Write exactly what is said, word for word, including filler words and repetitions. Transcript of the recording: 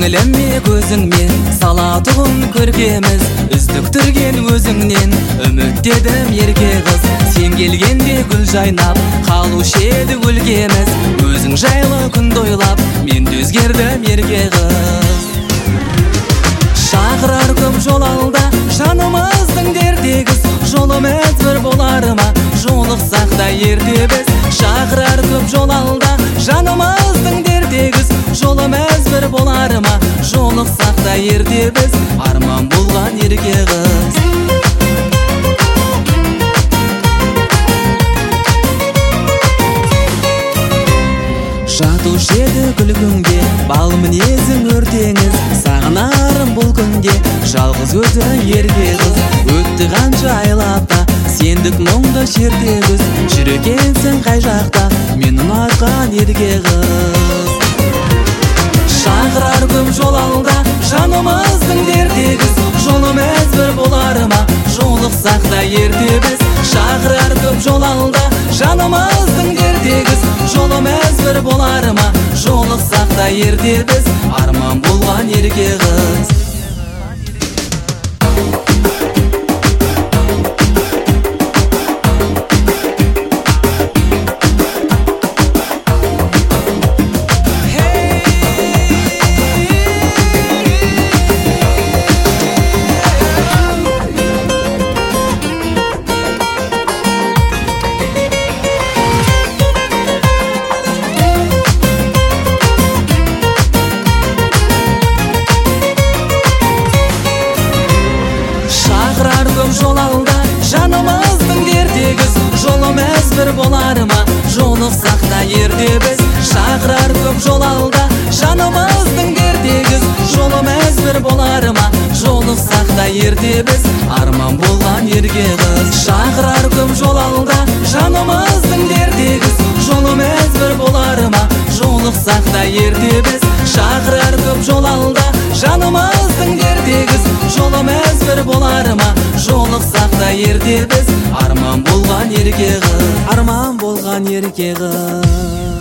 көңіліме көзіңмен салатұғын көркеміз, үздіктірген өзіңнен үміттедім ерке қыз. Сен келгенде гүл жайнап қалушы еді өлкеміз, өзің жайлы күнді ойлап мен де өзгердім ерке қыз. Шақырар көп жол алда жанымыздың дертегіз, жолымыз бір болар ма жолықсақ та ерте біз. Шақырар көп жол алда жанымыздың дертегіз, жолымыз бір болар ма жолықсақ та ерте біз. Арман болған ерке қыз. Жатушы еді күлкіңде бал мінезің өртеңіз, сағынарым бұл күнде жалғыз өзі ерке қыз. Өтті қанша айлапта сендік мұңды шертегіз, жүрекенсің қай жақта мен ұнатқан ерке қыз. Шақырар көп жол алда жанымыздың дертегіз, жолымыз бір болар ма жолықсақ та ерте біз. Шақырар көп жол алда жанымыздың дертегіз, жолымыз бір болар ма жолықсақ та ерте біз. Арман болған ерке қыз. Жол алда жанымыздың дертегіз, жолымыз бір болар ма жолықсақ та ерте біз. Шақырар көп жол алда жанымыздың дертегіз, жолымыз бір болар ма жолықсақ та ерте біз. Арман болған ерке қыз. Шақырар көп жол алда жанымыздың дертегіз, жолымыз бір болар ма жолықсақ та ерте біз. Шақырар көп жол алда жанымыздың дертегіз, жолымыз бір болар ма жолықсақ та ерте біз. Арман болған ерке қыз. Арман болған ерке қыз.